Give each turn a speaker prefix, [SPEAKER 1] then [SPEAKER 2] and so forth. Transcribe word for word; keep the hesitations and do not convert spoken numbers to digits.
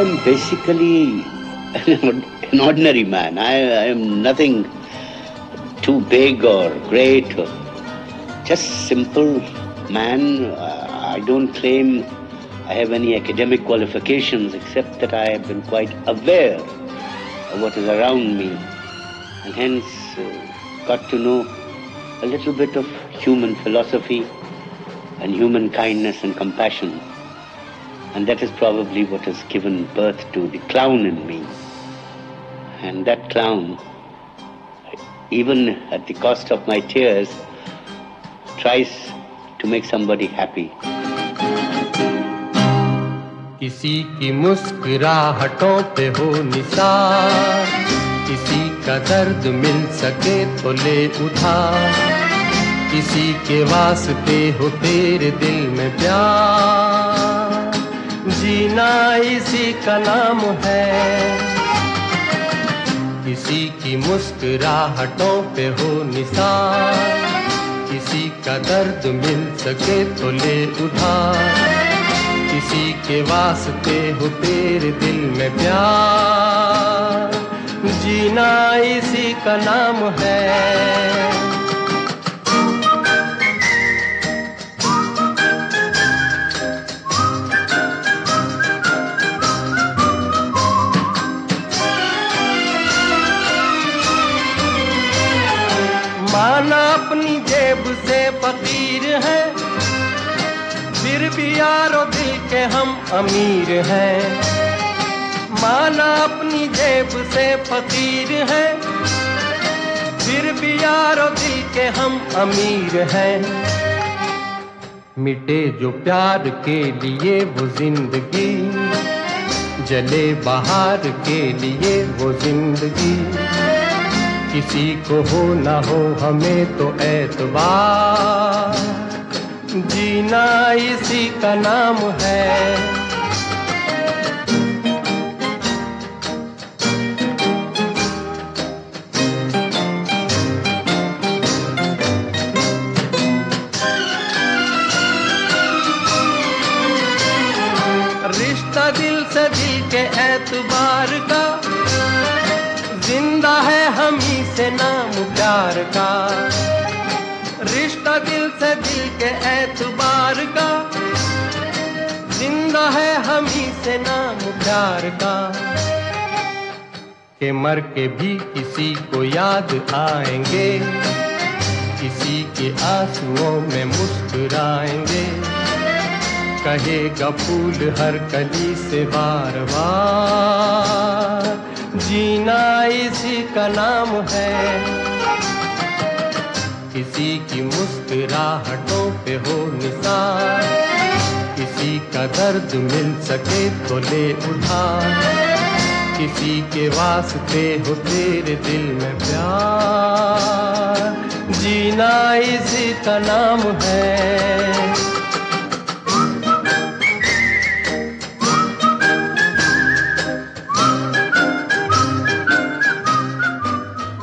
[SPEAKER 1] am basically an ordinary man. I, I am nothing too big or great. Or just simple man. Uh, I don't claim I have any academic qualifications, except that I have been quite aware of what is around me, and hence uh, got to know a little bit of human philosophy and human kindness and compassion. And that is probably what has given birth to the clown in me. And that clown, even at the cost of my tears, tries to make somebody happy.
[SPEAKER 2] किसी की मुस्कुराहटों पे हो निसार, किसी का दर्द मिल सके तो ले उधार, किसी के वास्ते हो तेरे दिल में प्यार, जीना इसी का नाम है। किसी की मुस्कुराहटों पे हो निसार, किसी का दर्द मिल सके तो ले उधार, किसी के वास्ते हो तेरे दिल में प्यार, जीना इसी का नाम है। माना अपनी जेब से फकीर है, फिर भी यारो दिल के हम अमीर हैं। माना अपनी जेब से फकीर है, फिर भी यारो दिल के हम अमीर हैं। मिटे जो प्यार के लिए वो जिंदगी, जले बहार के लिए वो जिंदगी, किसी को हो ना हो हमें तो एतबार, जीना इसी का नाम है। रिश्ता दिल से दिल के एतबार का, जिंदा है हम ही से नाम प्यार का। रिश्ता दिल से दिल के एतबार का, जिंदा है हम ही से नाम प्यार का। के मर के भी किसी को याद आएंगे, किसी के आंसुओं में मुस्कुराएंगे, कहेगा फूल हर कली से बार बार, जीना इसी का नाम है। किसी की मुस्कुराहटों पे हो निसार, किसी का दर्द मिल सके तो ले उधार, किसी के वास्ते हो तेरे दिल में प्यार, जीना इसी का नाम है।